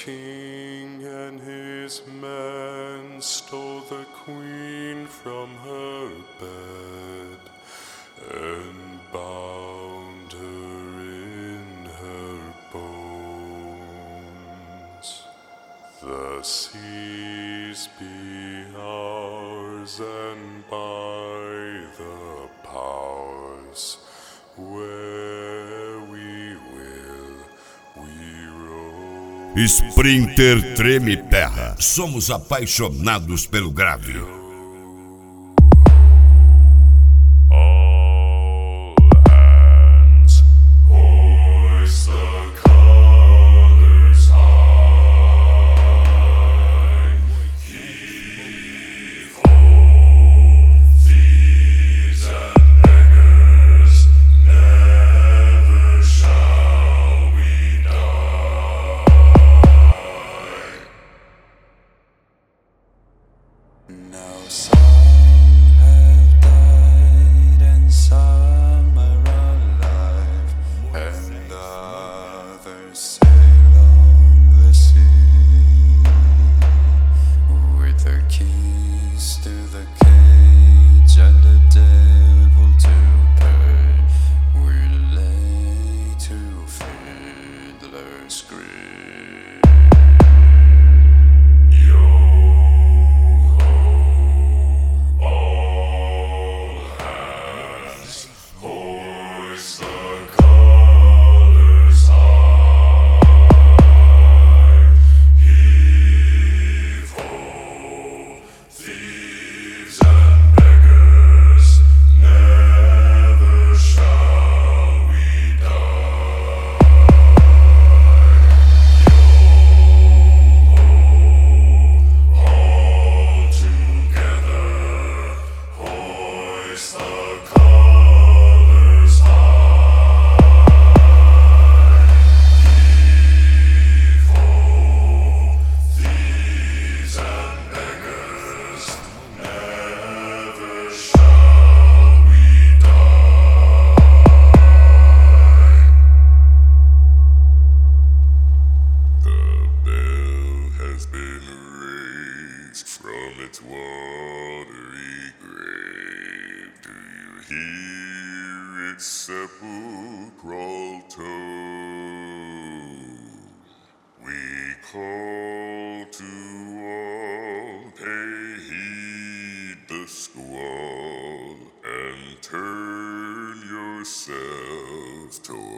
king and his men stole the queen from her bed and bound her in her bones. The seas be ours, and by the powers where we will, we roam. Sprinter Treme Terra. Somos apaixonados pelo grave. Now some have died and some are alive, and others sail on the sea with the keys to the cage and the devil to pay. We lay to fiddler's grave. From its watery grave, do you hear its sepulchral tone? We call to all, pay heed the squall, and turn yourselves toward